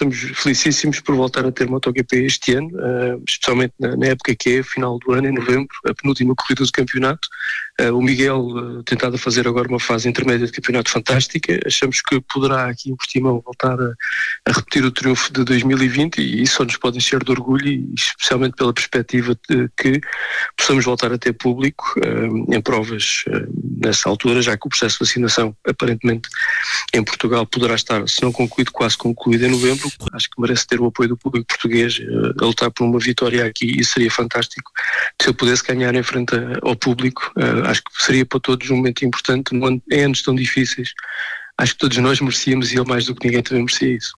estamos felicíssimos por voltar a ter MotoGP este ano, especialmente na época que é, final do ano, em novembro, a penúltima corrida do campeonato. O Miguel tentado a fazer agora uma fase intermédia de campeonato fantástica. Achamos que poderá aqui o Portimão voltar a repetir o triunfo de 2020 e isso só nos pode encher de orgulho, e especialmente pela perspectiva de que possamos voltar a ter público em provas nessa altura, já que o processo de vacinação aparentemente em Portugal poderá estar, se não concluído, quase concluído em novembro. Acho que merece ter o apoio do público português a lutar por uma vitória aqui, e seria fantástico se eu pudesse ganhar em frente ao público. Acho que seria para todos um momento importante em anos tão difíceis. Acho que todos nós merecíamos, e ele mais do que ninguém também merecia isso.